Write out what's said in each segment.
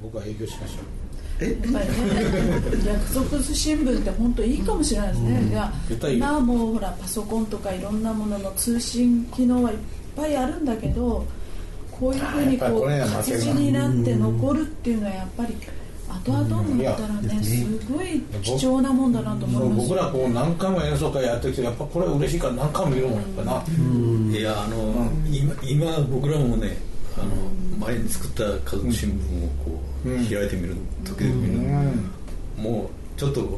僕は営業しましょう。 やっぱりね、約束新聞って本当いいかもしれないですね。いや、今はもうほらパソコンとかいろんなものの通信機能はいっぱいあるんだけど、こういうふうにこう活字になって残るっていうのはやっぱり後々思ったらね、すごい貴重なもんだなと思います。 僕らこう何回も演奏会やってきて、やっぱこれ嬉しいから何回も見るもんやっぱな。 いや今僕らもね、前に作った家族新聞をこう開いてみる時々見る、もうちょっと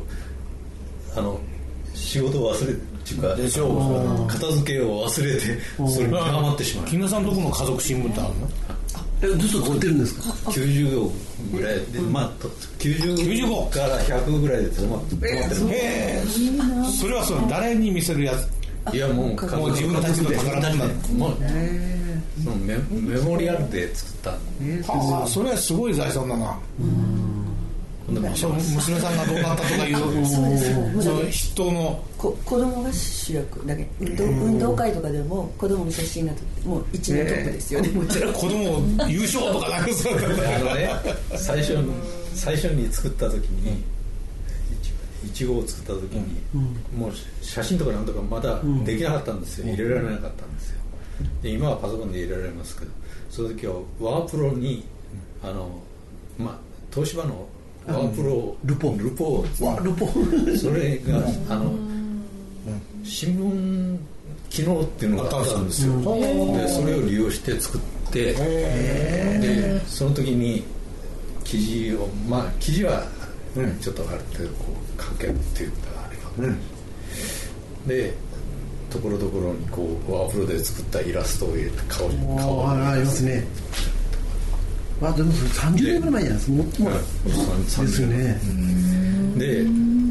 仕事を忘れっていうかでしょう、 片付けを忘れてそれにハマってしまう。 木村さんのとこの家族新聞ってあるの？ ずっと作ってるんですか ？90号ぐらいで、90から100ぐらいで止まってる。 へー、それは誰に見せるやつ？ いやもう自分たちの宝物だ。 もうそのメモリアルで作った。 はあ、それはすごい財産だな。娘さんがどうなったとかいうその筆頭の子供が主役だけ。運動会とかでも子供の写真がもう一のトップですよね。もちろん子供優勝とかなんかそう最初に作った時に1号を作った時に、もう写真とかなんとかまだできなかったんですよ。入れられなかったんですよ。で今はパソコンで入れられますけど、その時はワープロに東芝のワープロルポそれが新聞機能っていうのがあったんですよ。でそれを利用して作って、でその時に記事はちょっとある程度こう書けるっていうかあれが、でところどころにこうワープロで作ったイラストを入れて顔ありますね。でも30年ぐらい前じゃないですか。もっと前ですよね。 で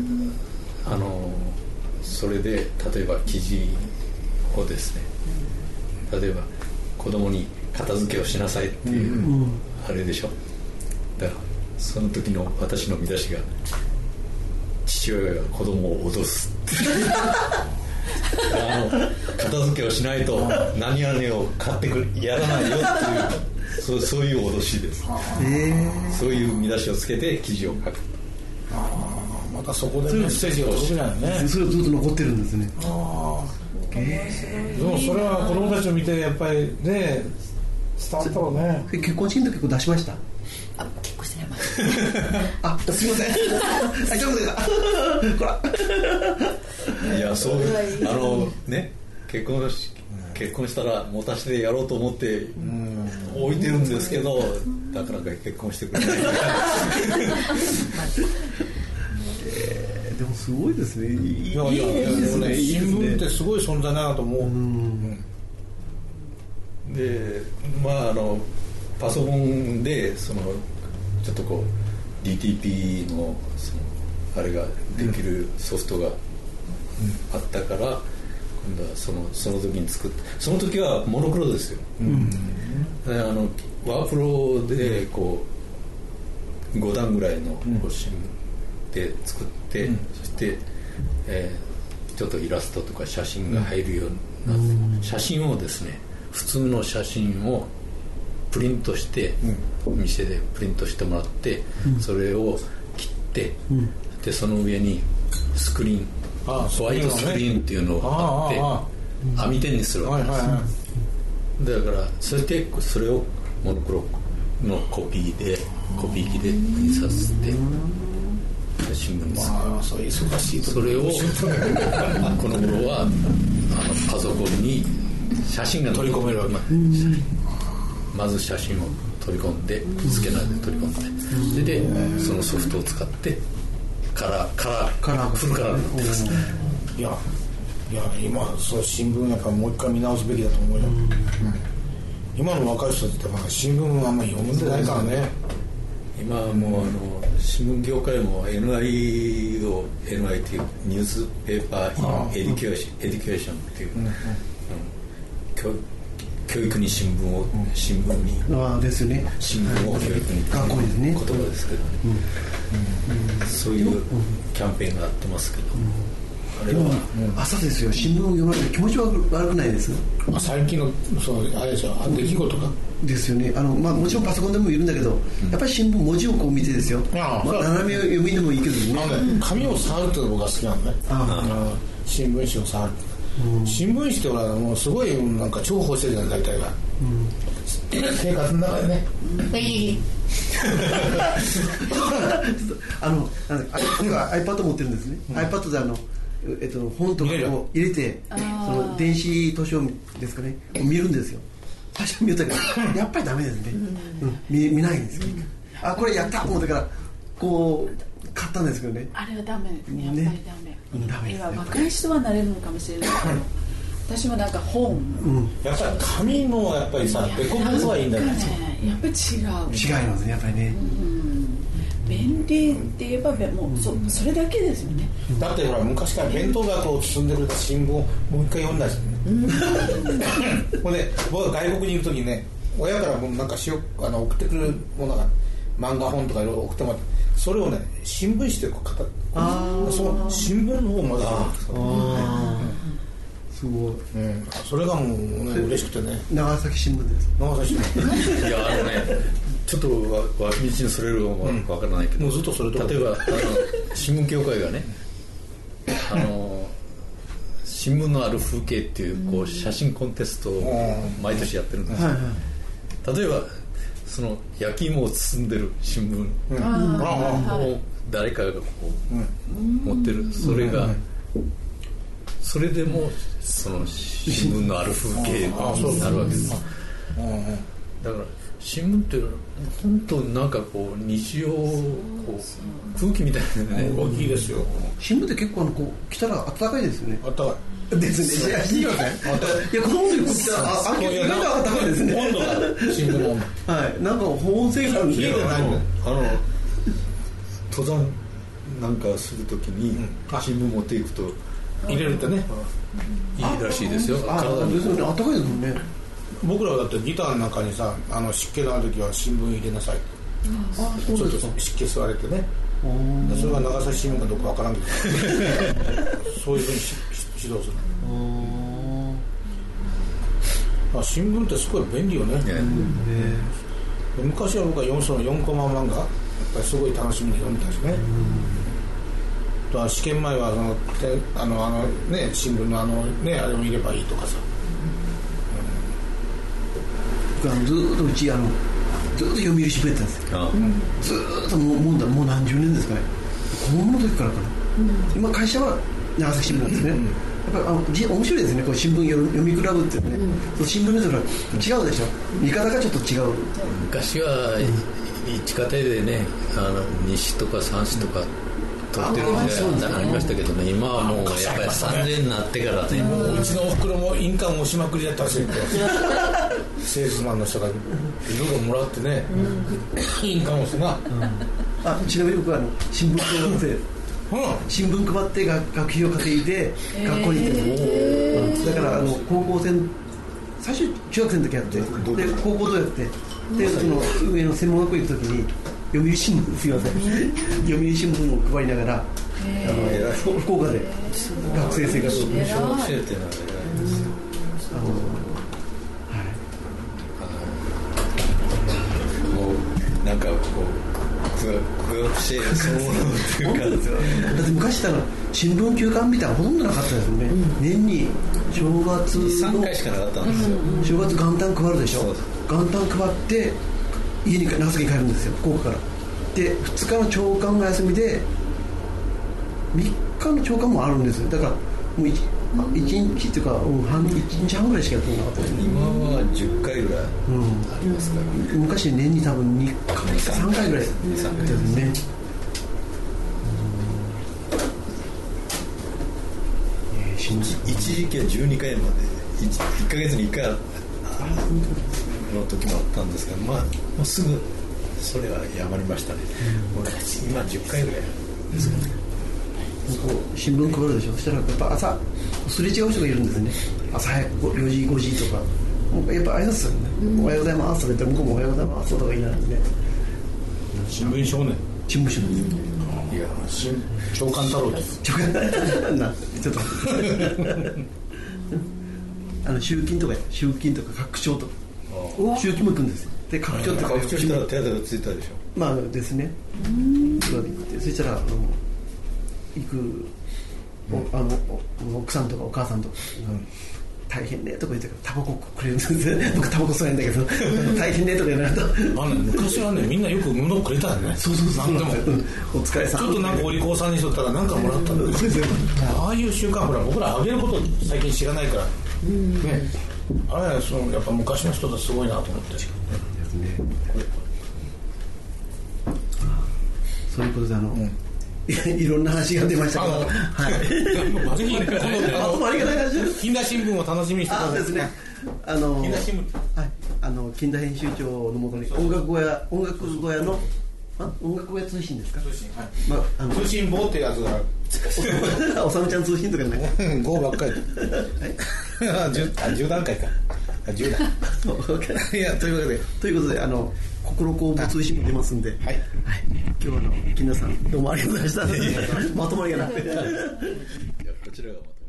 それで例えば記事をですね、例えば子供に片付けをしなさいっていうあれでしょ。だからその時の私の見出しが父親が子供を脅す片付けをしないと何々を買ってやらないよっていうそういう脅しです。そういう見出しをつけて記事を書く。 またそこでメッセージが届くじゃないね。 それずっと残ってるんですね。 でもそれは子供たちを見てやっぱりね伝わったろうね。 結婚式の時出しました？ 結婚してない。 すいません。大丈夫ですか？こら。 いやそうね、結婚したら持たせてやろうと思って置いてるんですけど、なかなか結婚してくれない。 でもすごいですね。 いや新聞ってすごい存在だなと思う。 でパソコンでちょっとこう DTP のあれができるソフトがあったから、今度はその時に作って、その時はモノクロですよ。ワープロでこう5段ぐらいの新聞で作って、そして、ちょっとイラストとか写真が入るようになって、写真をですね、普通の写真をプリントして、店でプリントしてもらって、それを切って、でその上にスクリーン、ホワイトスクリーンっていうのを貼って網点にするわけです。だからそれをモノクロのコピー機で印刷して新聞にする。 忙しい。 それをこの頃はパソコンに写真が取り込めるわけ。 まず写真を取り込んでスキャナーで取り込んで、でそのソフトを使ってフルカラーになってます。 いや今そう新聞やっぱもう一回見直すべきだと思うよ。今の若い人って新聞あんまり読んでないからね。 今はもう新聞業界も NI っていうニュースペーパーエデュケーションっていう、教育に新聞をですよね。 新聞を教育に学校ですね。 言葉ですけどね、そういうキャンペーンがやってますけど、 でも朝ですよ、新聞を読まれて気持ち悪くないです？ 最近のあれでしょ、出来事かですよね。もちろんパソコンでもいるんだけど、やっぱり新聞文字をこう見てですよ、斜め読みでもいいけどね、 紙を触るっていうのが僕は好きなんだね。新聞紙を触る、新聞紙ってほらもうすごいなんか重宝してるじゃない大体が、生活の中でね、 僕は iPad 持ってるんですね。iPad で本とかを入れて、その電子図書ですかね、見るんですよ。最初見たけどやっぱりダメですね、見ないんですよ。これやったと思ってからこう買ったんですけどね、 あれはダメですね、やっぱりダメ。 今若い人はなれるのかもしれないけど私もなんか本、 やっぱり紙のやっぱりさ、デコボコがいいんだね。 やっぱり違う。 違いますね、やっぱりね。 便利って言えばもうそれだけですよね。 だってほら昔から弁当箱を包んでる新聞をもう一回読んだしね。ほんで僕は外国にいる時にね、親からもなんか送ってくるものが漫画本とかいろいろ送ってもらって、それをね新聞紙でこうその新聞の方まですごい、 それがもうね嬉しくてね。 長崎新聞です。 長崎新聞いやちょっと道にそれるかもわからないけど、 もうずっとそれと例えば新聞協会がね新聞のある風景っていう写真コンテストを毎年やってるんですよ。例えばその焼き芋を包んでる新聞を誰かがこう持ってる、それでもその新聞のある風景になるわけです。だから新聞って本当なんかこう日常空気みたいなね、 大きいですよ。 新聞って結構来たら暖かいですよね。 暖かいですね。いや、この温度に来たらなんか暖かいですね。 温度が新聞の温度。 はい、なんか保温性があるんで。 登山なんかするときに新聞持っていくと入れるってね、 いいらしいですよ。体にですよね、暖かいですもんね。 僕らはだってギターの中にさ、湿気のある時は新聞入れなさい。ちょっと湿気吸われてね。それが長崎新聞かどうかわからんけど、そういうふうに指導する。新聞ってすごい便利よね。昔は僕は4コマ漫画やっぱりすごい楽しみに読んでたしね。試験前は新聞のあれを見ればいいとかさ。 ずっとうちずっと読売新聞やったんですよ。ずっともう何十年ですかね。子供の時からかな。今会社は長崎新聞なんですね。やっぱり面白いですね。こう新聞読み比べってね。新聞の人が違うでしょ。見方がちょっと違う。 昔は一家庭でね、西とか三市とか取ってる時代ありましたけどね、今はもうやっぱり3000になってからね、 うちのおふくろも印鑑を押しまくりだったらしいんで、セールスマンの人がいろいろもらってね、印鑑を押すな。 ちなみに僕は新聞配って新聞配って学費を稼いで学校に行ってる。だから高校生最初中学生の時やって、で高校とやって、でその上の専門学校行く時に読売新聞、すいません、読売新聞を配りながら福岡で学生生活を。 小学生っていうのは偉いですよ。もうなんかこう苦学生そのものっていうかですよ。 だって昔したら新聞休刊みたいなほとんどなかったですよね。年に正月 3回しかなかったんですよ。 正月元旦配るでしょ。元旦配って家に長崎に帰るんですよ、福岡から。で2日の朝刊が休みで3日の朝刊もあるんですよ。だからもう1日っていうか1日半ぐらいしかやってなかったですね。 今は10回ぐらいありますから、 昔年に多分2回か3回ぐらいですね。 一時期は12回まで 1ヶ月に1回の時もあったんですが、もうすぐそれはやまりましたね。今10回ぐらいですかね。 新聞配るでしょ。そしたらやっぱ朝すれ違う人がいるんですね。朝早く4時5時とかやっぱ挨拶するね、おはようございますとか言って向こうもおはようございますとか言いながらね。 新聞少年。 新聞少年。 いや長官太郎ちょっと集金とか拡張とか集金も行くんですよ。で拡張って拡張したら手当がついたでしょ。 まあですね。そしたら行く奥さんとかお母さんとか、大変ねとか言ってタバコくれるんですよ。僕タバコ吸えんだけど大変ねとか言われると昔はねみんなよく物をくれたんね。 そう何でもお疲れさんちょっとなんかお利口さんにしとったら何かもらったんだああいう習慣ほら僕らあげること最近知らないからね。あれやっぱ昔の人だすごいなと思って。 そういうことでいろんな話が出ましたけど、 ぜひ近代新聞を楽しみにしてください。 ですね。近代新聞、近代編集長のもとに音楽小屋の音楽小屋通信ですか？ 通信、通信簿っていうやつがおさむちゃん通信とかね。 5ばっかり。10段階か。10段。いやというわけで心公募通信も出ますんで、今日は金田さんどうもありがとうございました。まとまりがなくて。 こちらがまとまり